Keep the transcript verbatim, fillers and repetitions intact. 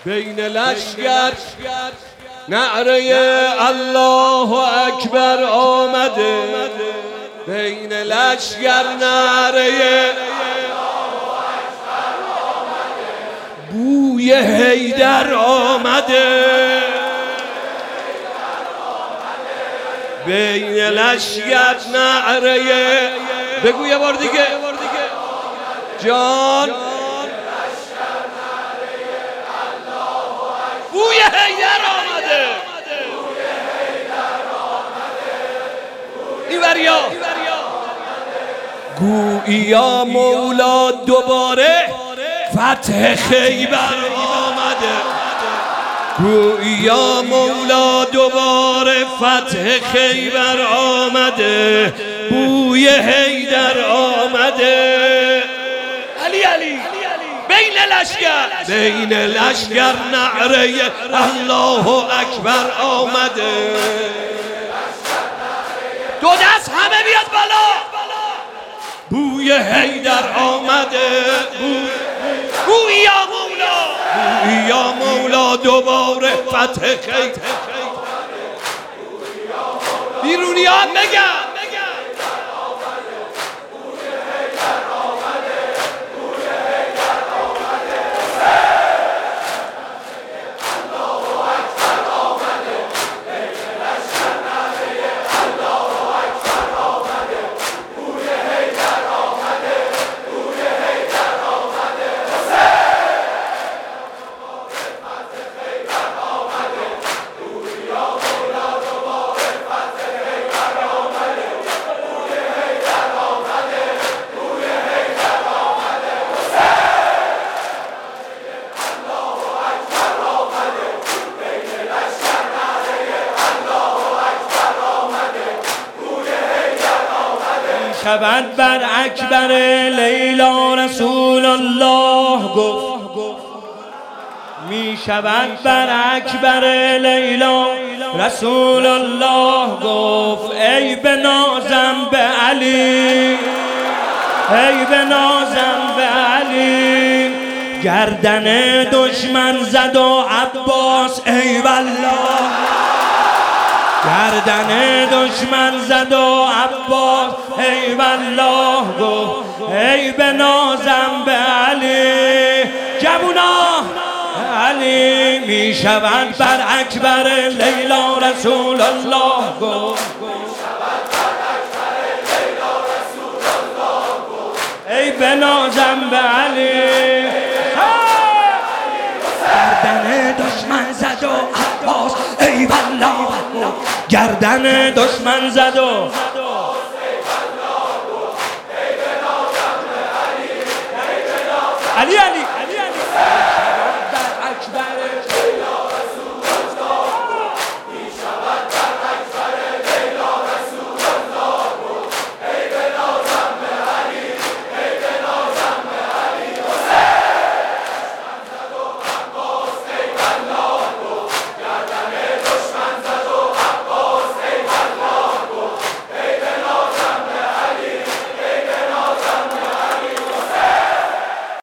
بین لشگر نعره الله اکبر آمده، بین لشگر نعره بوی حیدر آمده، بین لشگر نعره بگو یه بار دیگه جان بوی حیدر آمده، ایوریا گویا مولا دوباره فتح خیبر آمده، گویا مولا دوباره فتح خیبر آمده، بوی حیدر آمده. علی علی بین لشگر بین لشگر نعره الله اکبر آمده، دو دست همه بیاد بالا، بوی حیدر آمده، گویا مولا گویا مولا دوباره فتح خیبر. بیرونیان بگن شود بر اکبر لیلا رسول الله گفت، می شود بر اکبر لیلا رسول الله گفت، ای بنازم به علی، ای بنازم به علی، گردن دشمن زد و عباس ای والله، گردن دشمن زد و عباس ای والله گفت، ای بنازم به علی. جوونا علی می شود بر اکبر لیلا رسول الله گفت، ای بنازم به علی، گردن دشمن زد و عباس ای والله، گردن دشمن زد و علی علی